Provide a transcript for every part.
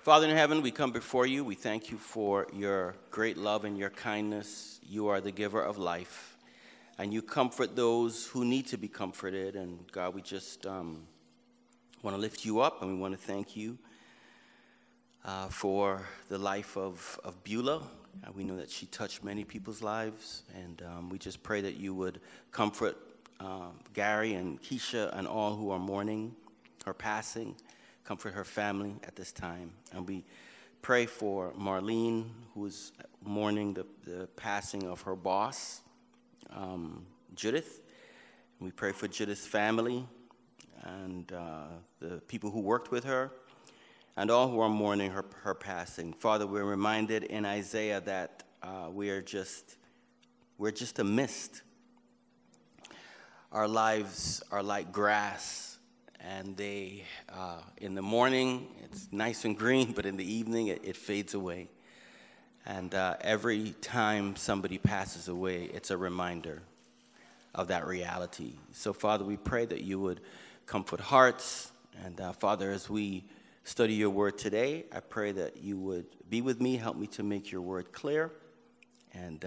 Father in heaven, we come before you. We thank you for your great love and your kindness. You are the giver of life, and you comfort those who need to be comforted. And God, we just want to lift you up, and we want to thank you for the life of Beulah. We know that she touched many people's lives, and we just pray that you would comfort Gary and Keisha and all who are mourning her passing. Comfort her family at this time. And we pray for Marlene, who is mourning the passing of her boss, Judith. And we pray for Judith's family and the people who worked with her and all who are mourning her passing. Father, we're reminded in Isaiah that we're just a mist. Our lives are like grass. And they, in the morning, it's nice and green, but in the evening, it fades away. And every time somebody passes away, it's a reminder of that reality. So, Father, we pray that you would comfort hearts. And, Father, as we study your word today, I pray that you would be with me, help me to make your word clear. And,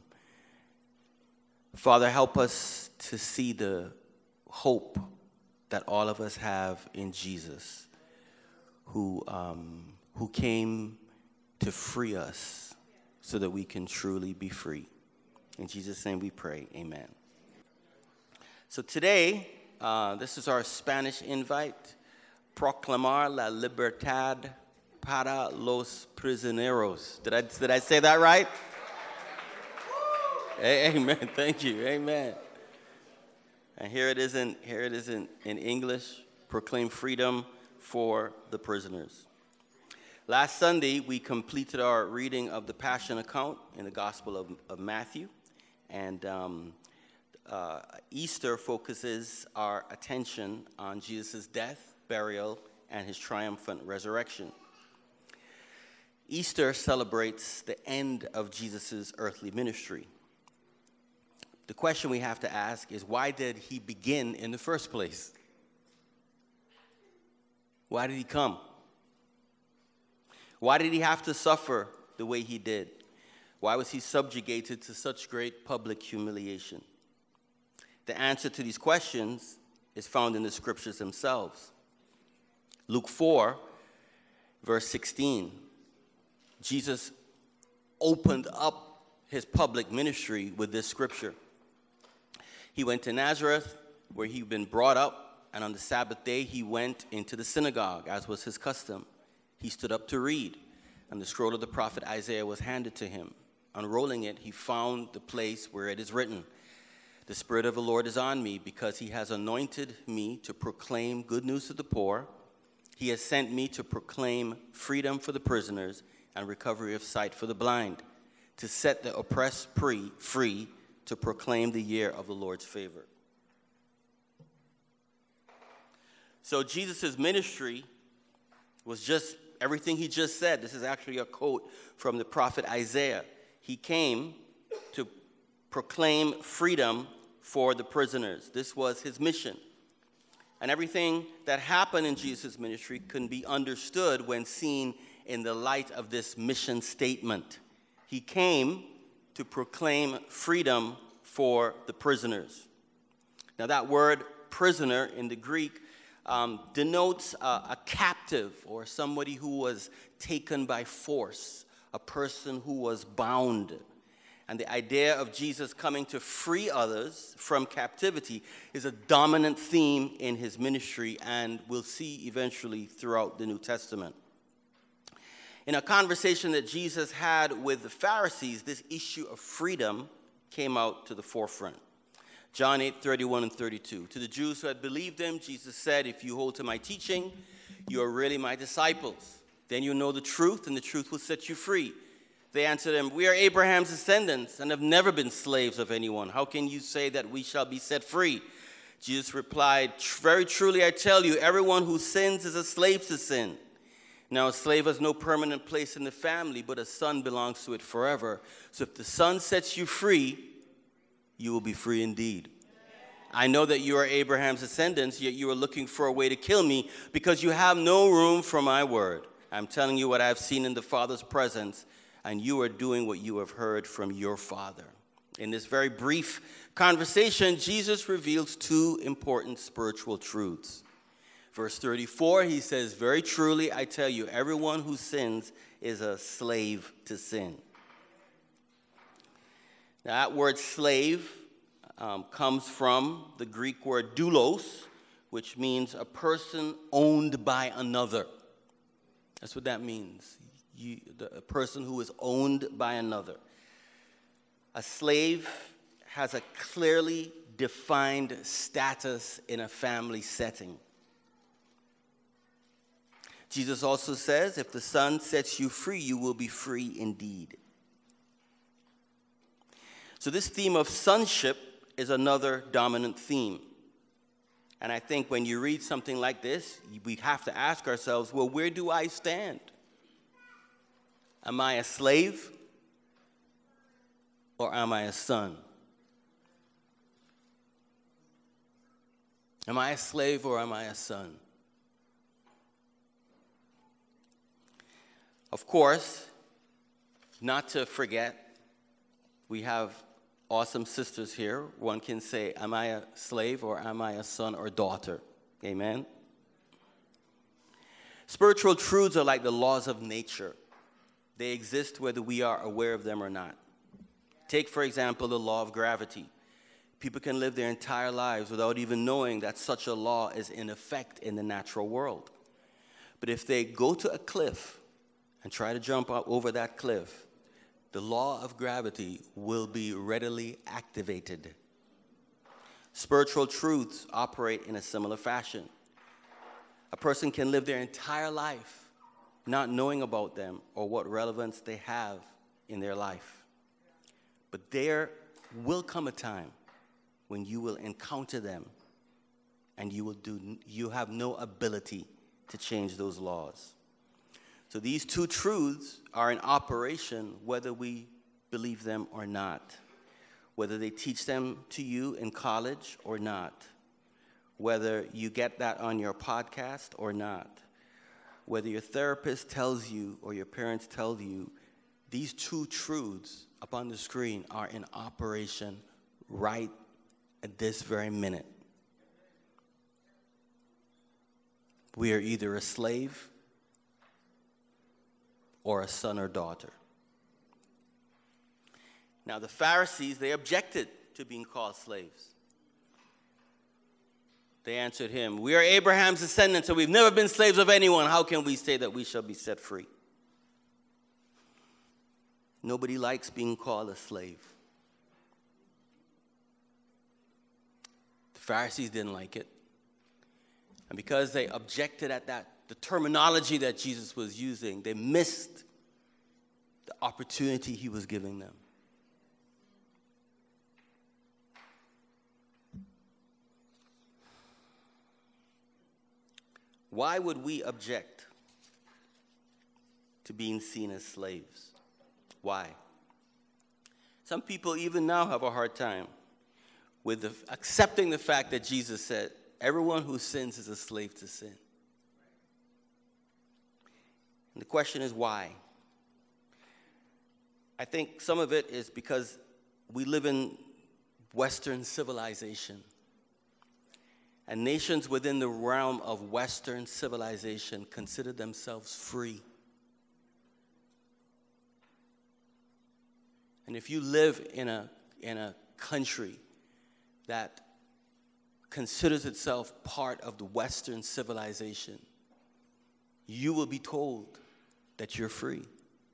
Father, help us to see the hope that all of us have in Jesus, who came to free us so that we can truly be free. In Jesus' name we pray, amen. So today, this is our Spanish invite, Proclamar la libertad para los prisioneros. Did I say that right? Amen, thank you, amen. And here it is in English, proclaim freedom for the prisoners. Last Sunday, we completed our reading of the Passion account in the Gospel of Matthew. And Easter focuses our attention on Jesus' death, burial, and his triumphant resurrection. Easter celebrates the end of Jesus' earthly ministry. The question we have to ask is, why did he begin in the first place? Why did he come? Why did he have to suffer the way he did? Why was he subjugated to such great public humiliation? The answer to these questions is found in the scriptures themselves. Luke 4, verse 16. Jesus opened up his public ministry with this scripture. He went to Nazareth, where he'd been brought up, and on the Sabbath day he went into the synagogue, as was his custom. He stood up to read, and the scroll of the prophet Isaiah was handed to him. Unrolling it, he found the place where it is written, "The Spirit of the Lord is on me, because he has anointed me to proclaim good news to the poor. He has sent me to proclaim freedom for the prisoners and recovery of sight for the blind, to set the oppressed free, to proclaim the year of the Lord's favor." So Jesus' ministry was just everything he just said. This is actually a quote from the prophet Isaiah. He came to proclaim freedom for the prisoners. This was his mission. And everything that happened in Jesus' ministry can be understood when seen in the light of this mission statement. He came to proclaim freedom for the prisoners. Now that word prisoner in the Greek denotes a captive or somebody who was taken by force, a person who was bound. And the idea of Jesus coming to free others from captivity is a dominant theme in his ministry, and we'll see eventually throughout the New Testament. In a conversation that Jesus had with the Pharisees, this issue of freedom came out to the forefront. John 8:31 and 32. To the Jews who had believed him, Jesus said, "If you hold to my teaching, you are really my disciples. Then you'll know the truth, and the truth will set you free." They answered him, "We are Abraham's descendants and have never been slaves of anyone. How can you say that we shall be set free?" Jesus replied, "Very truly I tell you, everyone who sins is a slave to sin. Now a slave has no permanent place in the family, but a son belongs to it forever. So if the Son sets you free, you will be free indeed. I know that you are Abraham's descendants, yet you are looking for a way to kill me, because you have no room for my word. I'm telling you what I've seen in the Father's presence, and you are doing what you have heard from your Father. In this very brief conversation, Jesus reveals two important spiritual truths. Verse 34, he says, very truly, I tell you, everyone who sins is a slave to sin. Now, that word slave comes from the Greek word doulos, which means a person owned by another. That's what that means. A person who is owned by another. A slave has a clearly defined status in a family setting. Jesus also says, if the Son sets you free, you will be free indeed. So this theme of sonship is another dominant theme. And I think when you read something like this, we have to ask ourselves, well, where do I stand? Am I a slave or am I a son? Am I a slave or am I a son? Of course, not to forget, we have awesome sisters here. One can say, am I a slave or am I a son or daughter? Amen? Spiritual truths are like the laws of nature. They exist whether we are aware of them or not. Take, for example, the law of gravity. People can live their entire lives without even knowing that such a law is in effect in the natural world. But if they go to a cliff and try to jump up over that cliff, the law of gravity will be readily activated. Spiritual truths operate in a similar fashion. A person can live their entire life not knowing about them or what relevance they have in their life. But there will come a time when you will encounter them and you have no ability to change those laws. So these two truths are in operation whether we believe them or not, whether they teach them to you in college or not, whether you get that on your podcast or not, whether your therapist tells you or your parents tell you, these two truths up on the screen are in operation right at this very minute. We are either a slave or a son or daughter. Now, the Pharisees, they objected to being called slaves. They answered him, we are Abraham's descendants, and we've never been slaves of anyone. How can we say that we shall be set free? Nobody likes being called a slave. The Pharisees didn't like it. And because they objected at the terminology that Jesus was using, they missed the opportunity he was giving them. Why would we object to being seen as slaves? Why? Some people even now have a hard time with accepting the fact that Jesus said, everyone who sins is a slave to sin. And the question is why? I think some of it is because we live in Western civilization. And nations within the realm of Western civilization consider themselves free. And if you live in a country that considers itself part of the Western civilization, you will be told that you're free.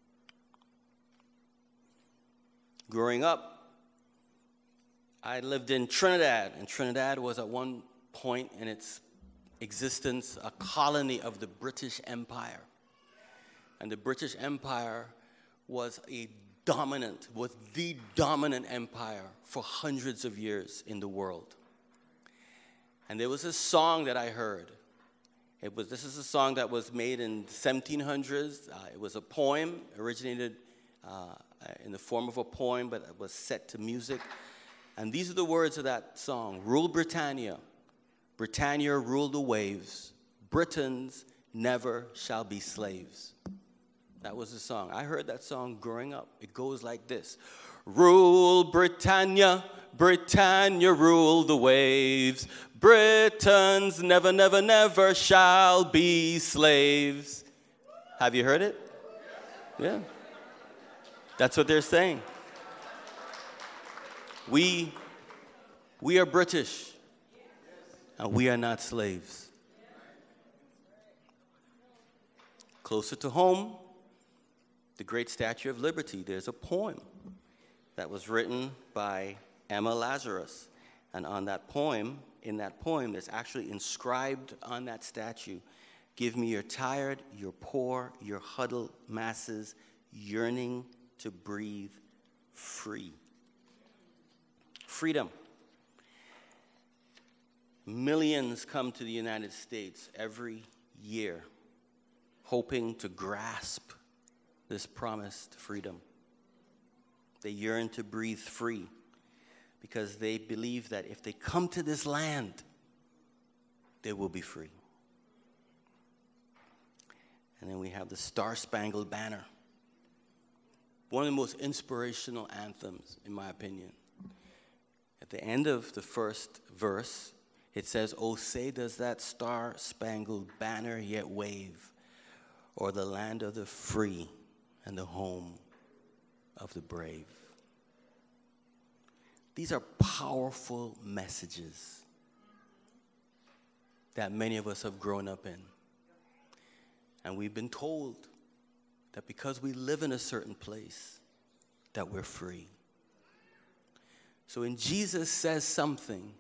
Growing up, I lived in Trinidad, and Trinidad was at one point in its existence a colony of the British Empire. And the British Empire was the dominant empire for hundreds of years in the world. And there was a song that I heard. This is a song that was made in the 1700s. It was a poem, originated in the form of a poem, but it was set to music. And these are the words of that song. Rule Britannia. Britannia ruled the waves. Britons never shall be slaves. That was the song. I heard that song growing up. It goes like this. Rule Britannia, Britannia rule the waves. Britons never, never, never shall be slaves. Have you heard it? Yeah. That's what they're saying. We are British, and we are not slaves. Closer to home, the great Statue of Liberty, there's a poem that was written by Emma Lazarus. And on that poem, in that poem, there's actually inscribed on that statue, give me your tired, your poor, your huddled masses yearning to breathe free. Freedom. Millions come to the United States every year hoping to grasp this promised freedom. They yearn to breathe free because they believe that if they come to this land, they will be free. And then we have the Star-Spangled Banner, one of the most inspirational anthems, in my opinion. At the end of the first verse, it says, "Oh, say does that star-spangled banner yet wave, or the land of the free and the home of the brave." These are powerful messages that many of us have grown up in. And we've been told that because we live in a certain place, that we're free. So when Jesus says something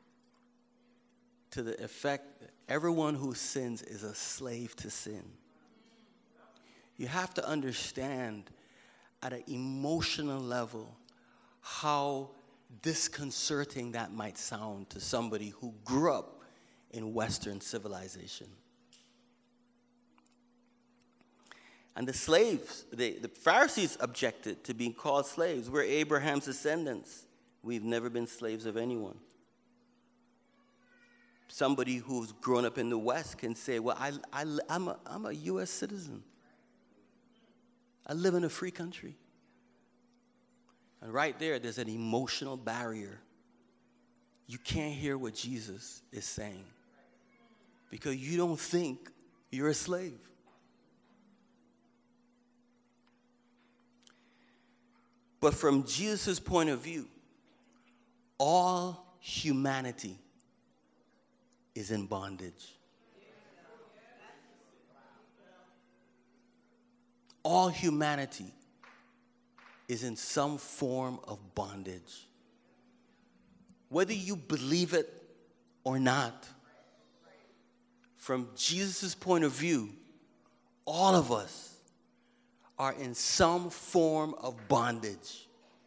to the effect that everyone who sins is a slave to sin, you have to understand at an emotional level how disconcerting that might sound to somebody who grew up in Western civilization. And the slaves, the Pharisees objected to being called slaves. We're Abraham's descendants. We've never been slaves of anyone. Somebody who's grown up in the West can say, well, I'm a U.S. citizen. I live in a free country. And right there's an emotional barrier. You can't hear what Jesus is saying because you don't think you're a slave. But from Jesus' point of view, all humanity is in bondage. All humanity is in some form of bondage. Whether you believe it or not, from Jesus' point of view, all of us are in some form of bondage.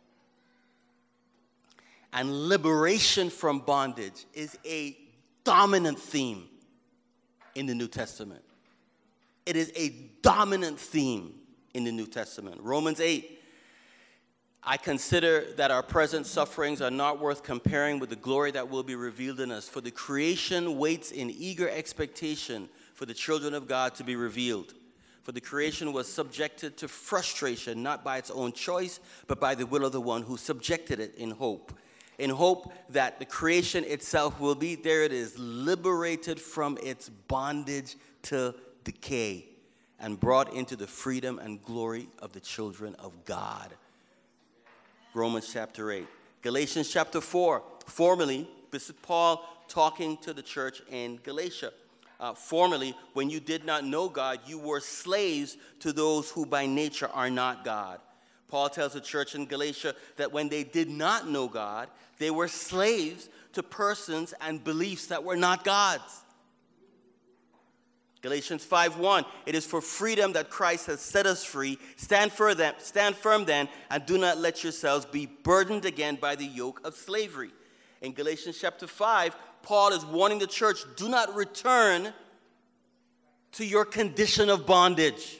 And liberation from bondage is a dominant theme in the New Testament. It is a dominant theme in the New Testament. Romans 8, I consider that our present sufferings are not worth comparing with the glory that will be revealed in us. For the creation waits in eager expectation for the children of God to be revealed. For the creation was subjected to frustration, not by its own choice, but by the will of the one who subjected it in hope. In hope that the creation itself will be, there it is, liberated from its bondage to decay and brought into the freedom and glory of the children of God. Romans chapter 8. Galatians chapter 4. Formerly, this is Paul talking to the church in Galatia. Formerly, when you did not know God, you were slaves to those who by nature are not God. Paul tells the church in Galatia that when they did not know God, they were slaves to persons and beliefs that were not God's. Galatians 5:1, it is for freedom that Christ has set us free. Stand firm then, and do not let yourselves be burdened again by the yoke of slavery. In Galatians chapter 5, Paul is warning the church, do not return to your condition of bondage.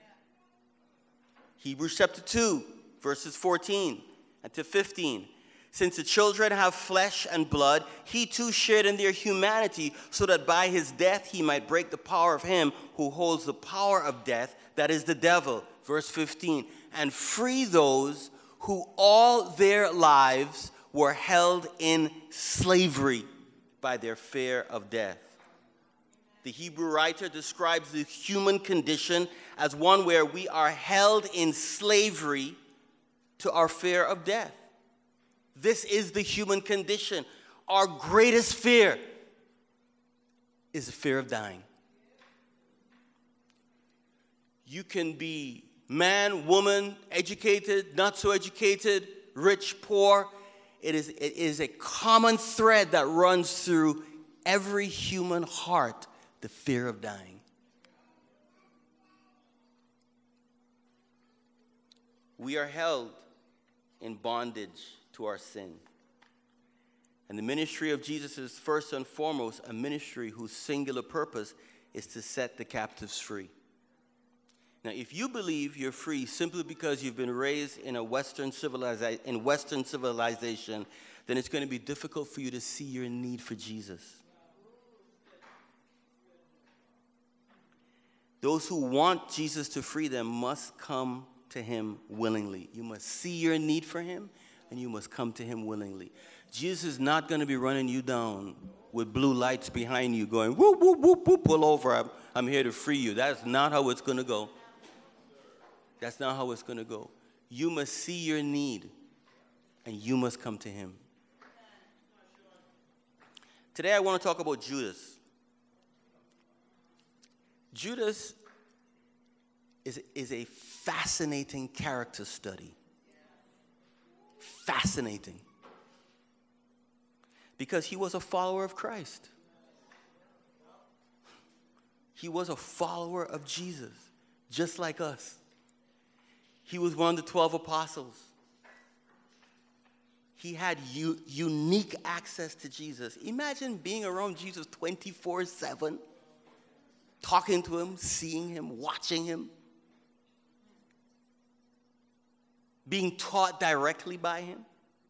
Hebrews chapter 2, verses 14 and to 15. Since the children have flesh and blood, he too shared in their humanity, so that by his death he might break the power of him who holds the power of death, that is the devil. Verse 15, and free those who all their lives were held in slavery by their fear of death. The Hebrew writer describes the human condition as one where we are held in slavery to our fear of death. This is the human condition. Our greatest fear is the fear of dying. You can be man, woman, educated, not so educated, rich, poor. It is a common thread that runs through every human heart, the fear of dying. We are held in bondage to our sin. And the ministry of Jesus is first and foremost a ministry whose singular purpose is to set the captives free. Now, if you believe you're free simply because you've been raised in Western civilization, then it's going to be difficult for you to see your need for Jesus. Those who want Jesus to free them must come to him willingly. You must see your need for him, and you must come to him willingly. Jesus is not going to be running you down with blue lights behind you going, whoop, whoop, whoop, whoop, pull over, I'm here to free you. That's not how it's going to go. That's not how it's going to go. You must see your need, and you must come to him. Today I want to talk about Judas. Judas is a fascinating character study. Fascinating. Because he was a follower of Christ. He was a follower of Jesus, just like us. He was one of the 12 apostles. He had unique access to Jesus. Imagine being around Jesus 24/7, talking to him, seeing him, watching him, being taught directly by him.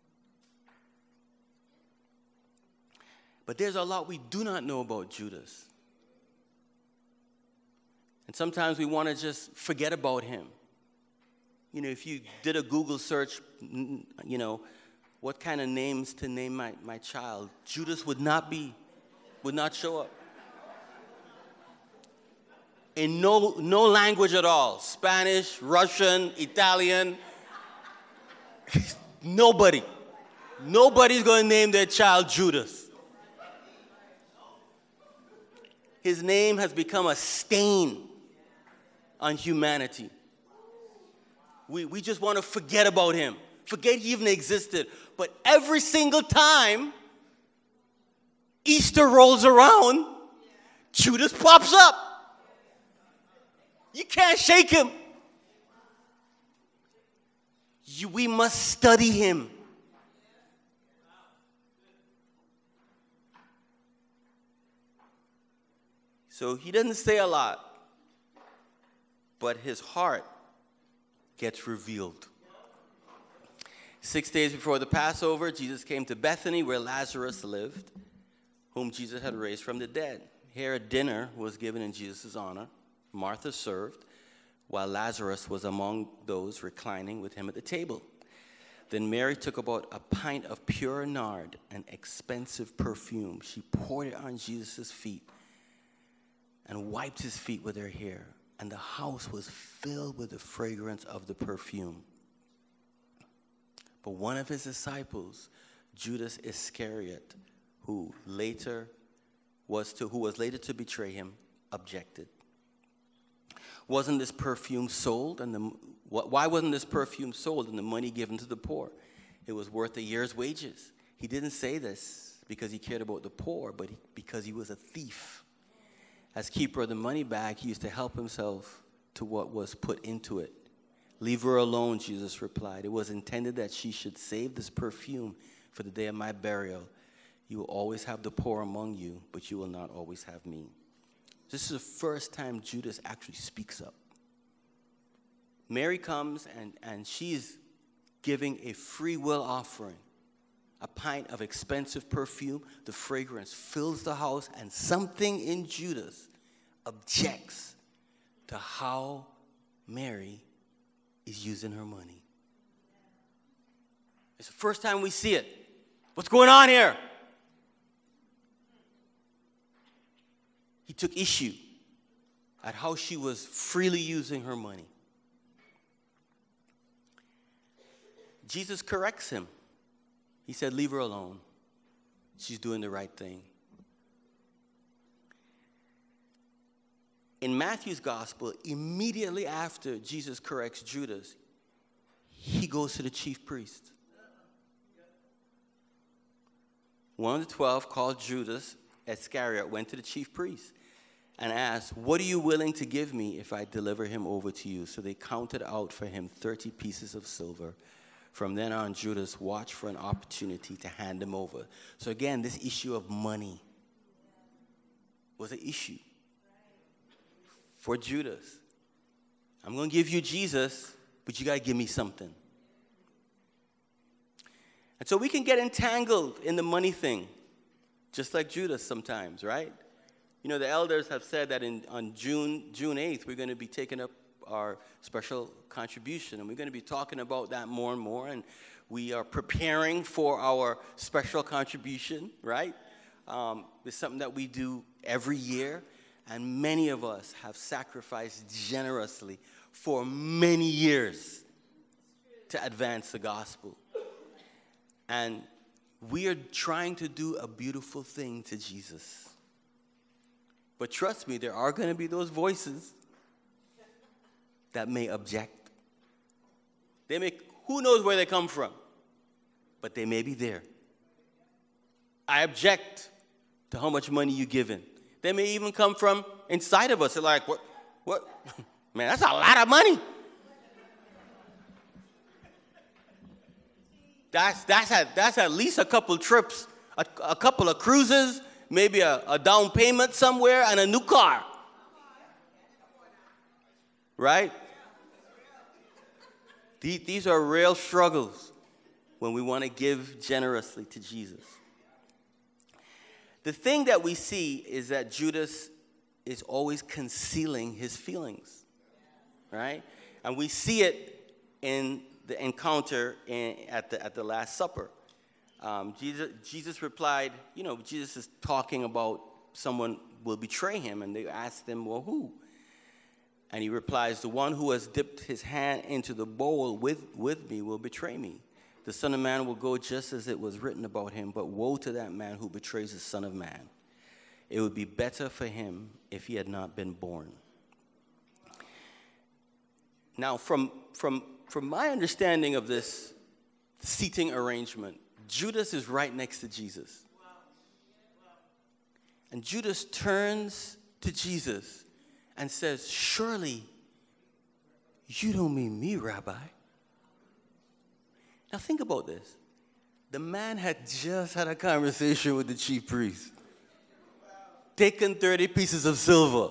But there's a lot we do not know about Judas. And sometimes we want to just forget about him. You know, if you did a Google search, you know, what kind of names to name my child, Judas would not show up. In no language at all. Spanish, Russian, Italian. Nobody. Nobody's going to name their child Judas. His name has become a stain on humanity. We just want to forget about him. Forget he even existed. But every single time Easter rolls around, Judas pops up. You can't shake him. We must study him. So he doesn't say a lot, but his heart gets revealed. 6 days before the Passover, Jesus came to Bethany, where Lazarus lived, whom Jesus had raised from the dead. Here a dinner was given in Jesus' honor. Martha served, while Lazarus was among those reclining with him at the table. Then Mary took about a pint of pure nard, an expensive perfume. She poured it on Jesus' feet and wiped his feet with her hair. And the house was filled with the fragrance of the perfume. But one of his disciples, Judas Iscariot, who was later to betray him, objected. Wasn't this perfume sold? Why wasn't this perfume sold and the money given to the poor? It was worth a year's wages. He didn't say this because he cared about the poor, but because he was a thief. As keeper of the money bag, he used to help himself to what was put into it. Leave her alone, Jesus replied. It was intended that she should save this perfume for the day of my burial. You will always have the poor among you, but you will not always have me. This is the first time Judas actually speaks up. Mary comes and she's giving a free will offering a pint of expensive perfume. The fragrance fills the house, and something in Judas objects to how Mary is using her money. It's the first time we see it. What's going on here? He took issue at how she was freely using her money. Jesus corrects him. He said, leave her alone. She's doing the right thing. In Matthew's gospel, immediately after Jesus corrects Judas, he goes to the chief priest. One of the 12, called Judas Iscariot, went to the chief priest and asked, what are you willing to give me if I deliver him over to you? So they counted out for him 30 pieces of silver. From then on, Judas watched for an opportunity to hand him over. So again, this issue of money was an issue for Judas. I'm going to give you Jesus, but you got to give me something. And so we can get entangled in the money thing, just like Judas sometimes, right? You know, the elders have said that on June 8th, we're going to be taking up our special contribution, and we're going to be talking about that more and more, and we are preparing for our special contribution, right? It's something that we do every year, and many of us have sacrificed generously for many years to advance the gospel. And we are trying to do a beautiful thing to Jesus. But trust me, there are going to be those voices that may object. Who knows where they come from, but they may be there. I object to how much money you're giving. They may even come from inside of us. They're like, what? Man, that's a lot of money. That's at least a couple trips, a couple of cruises, maybe a down payment somewhere, and a new car. Right? These are real struggles when we want to give generously to Jesus. The thing that we see is that Judas is always concealing his feelings, right? And we see it in the encounter at the Last Supper. Jesus replied, Jesus is talking about someone will betray him, and they asked him, well, who? And he replies, the one who has dipped his hand into the bowl with me will betray me. The Son of Man will go just as it was written about him, but woe to that man who betrays the Son of Man. It would be better for him if he had not been born. Now, from my understanding of this seating arrangement, Judas is right next to Jesus. And Judas turns to Jesus and says, surely you don't mean me, Rabbi. Now think about this. The man had just had a conversation with the chief priest, taken 30 pieces of silver.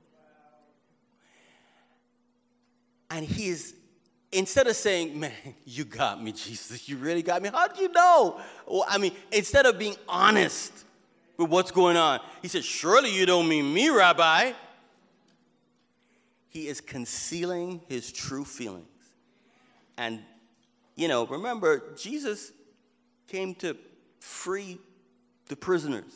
And he is, instead of saying, man, you got me, Jesus, you really got me. How did you know? Well, instead of being honest with what's going on, he said, surely you don't mean me, Rabbi. He is concealing his true feelings. And, remember, Jesus came to free the prisoners.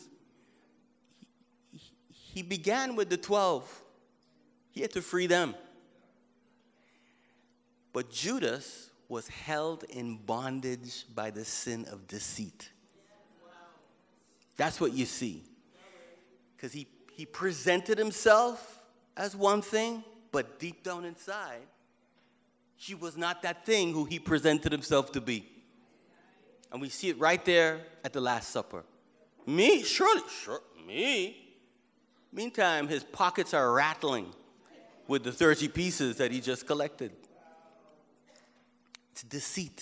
He began with the 12. He had to free them. But Judas was held in bondage by the sin of deceit. That's what you see. Because he presented himself as one thing, but deep down inside, he was not that thing who he presented himself to be. And we see it right there at the Last Supper. Me? Surely, me? Meantime, his pockets are rattling with the 30 pieces that he just collected. It's deceit.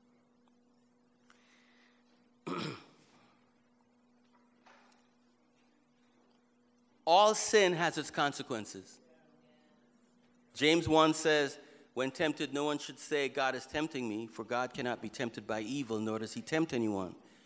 All sin has its consequences. James 1 says, when tempted, no one should say, God is tempting me, for God cannot be tempted by evil, nor does he tempt anyone.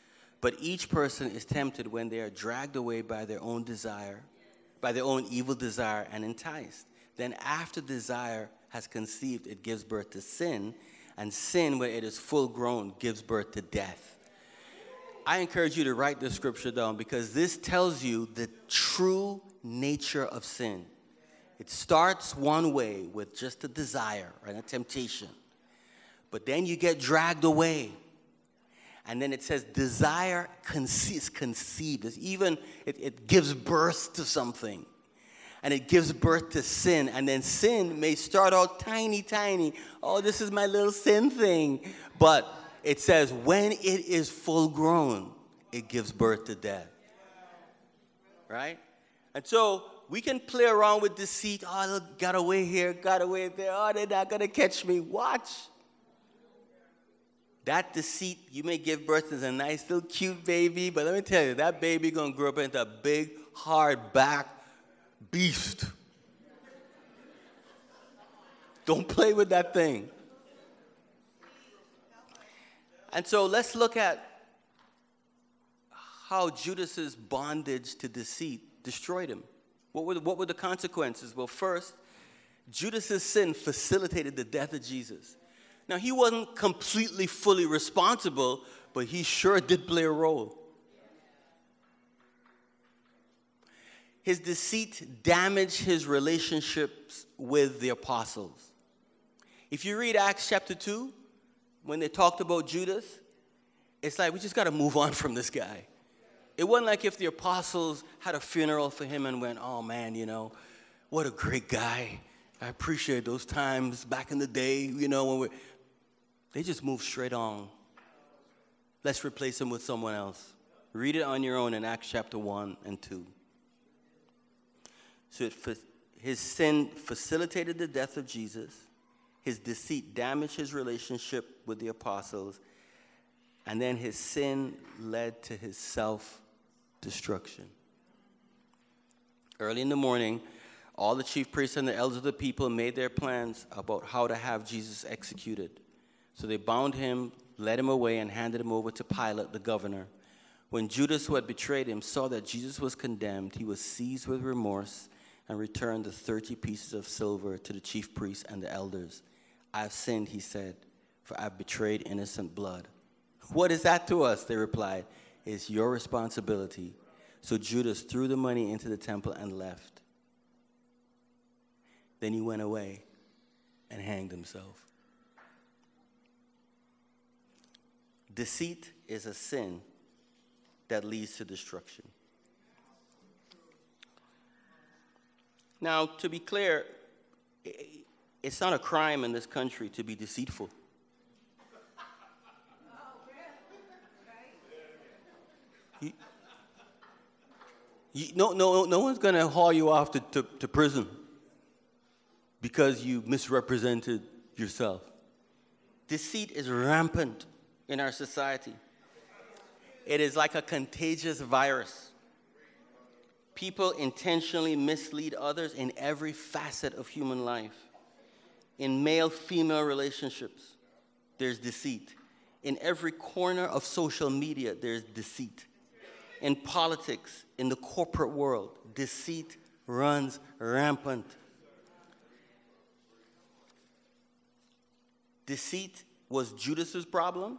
But each person is tempted when they are dragged away by their own desire, by their own evil desire, and enticed. Then after desire has conceived, it gives birth to sin, and sin, when it is full grown, gives birth to death. I encourage you to write this scripture down because this tells you the true nature of sin. It starts one way with just a desire and a temptation. But then you get dragged away. And then it says desire is conceived. It gives birth to something. And it gives birth to sin. And then sin may start out tiny. Oh, this is my little sin thing. But it says when it is full grown, it gives birth to death. Right? And so we can play around with deceit. Oh, look, got away here, got away there. Oh, they're not going to catch me. Watch. That deceit, you may give birth to a nice little cute baby, but let me tell you, that baby going to grow up into a big, hard back beast. Don't play with that thing. And so let's look at how Judas's bondage to deceit destroyed him. What were the consequences? Well, first, Judas's sin facilitated the death of Jesus. Now, he wasn't completely, fully responsible, but he sure did play a role. His deceit damaged his relationships with the apostles. If you read Acts chapter 2, when they talked about Judas, it's like we just got to move on from this guy. It wasn't like if the apostles had a funeral for him and went, oh man, what a great guy. I appreciate those times back in the day, when they just moved straight on. Let's replace him with someone else. Read it on your own in Acts chapter 1 and 2. So his sin facilitated the death of Jesus. His deceit damaged his relationship with the apostles. And then his sin led to his self-destruction. Early in the morning, all the chief priests and the elders of the people made their plans about how to have Jesus executed. So they bound him, led him away, and handed him over to Pilate, the governor. When Judas, who had betrayed him, saw that Jesus was condemned, he was seized with remorse and returned the 30 pieces of silver to the chief priests and the elders. I have sinned, he said, for I have betrayed innocent blood. What is that to us? They replied. It's your responsibility. So Judas threw the money into the temple and left. Then he went away and hanged himself. Deceit is a sin that leads to destruction. Now, to be clear, it's not a crime in this country to be deceitful. No one's going to haul you off to prison because you misrepresented yourself. Deceit is rampant in our society. It is like a contagious virus. People intentionally mislead others in every facet of human life. In male-female relationships, there's deceit. In every corner of social media, there's deceit. In politics, in the corporate world, deceit runs rampant. Deceit was Judas's problem.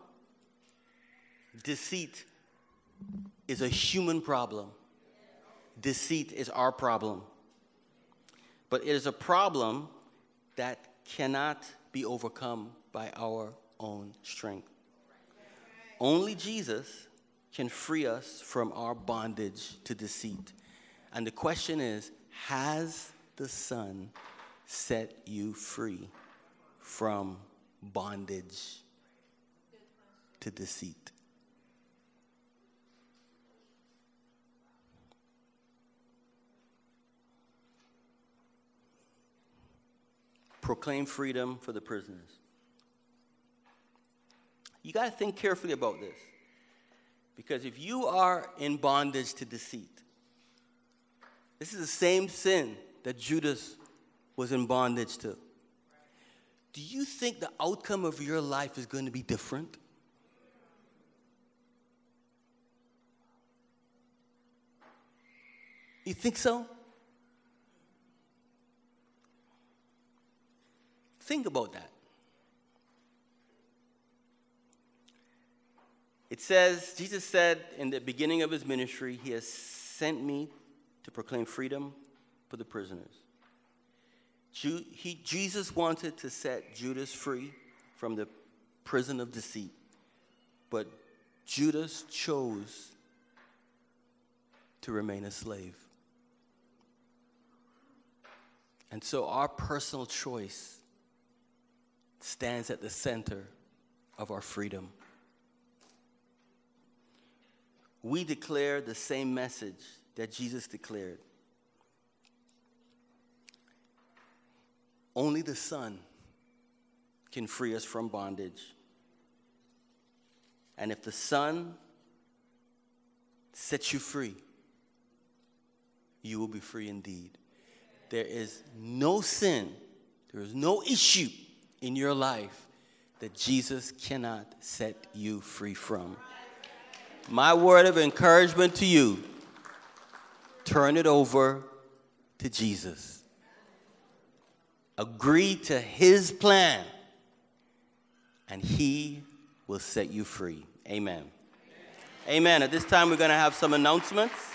Deceit is a human problem. Deceit is our problem. But it is a problem that cannot be overcome by our own strength. Only Jesus can free us from our bondage to deceit. And the question is, has the Son set you free from bondage to deceit? Proclaim freedom for the prisoners. You got to think carefully about this. Because if you are in bondage to deceit, this is the same sin that Judas was in bondage to. Do you think the outcome of your life is going to be different? You think so? Think about that. It says, Jesus said in the beginning of his ministry, he has sent me to proclaim freedom for the prisoners. Jesus wanted to set Judas free from the prison of deceit, but Judas chose to remain a slave. And so our personal choice stands at the center of our freedom. We declare the same message that Jesus declared. Only the Son can free us from bondage. And if the Son sets you free, you will be free indeed. There is no sin, there is no issue in your life that Jesus cannot set you free from. My word of encouragement to you, turn it over to Jesus. Agree to his plan, and he will set you free. Amen. Amen. At this time, we're going to have some announcements.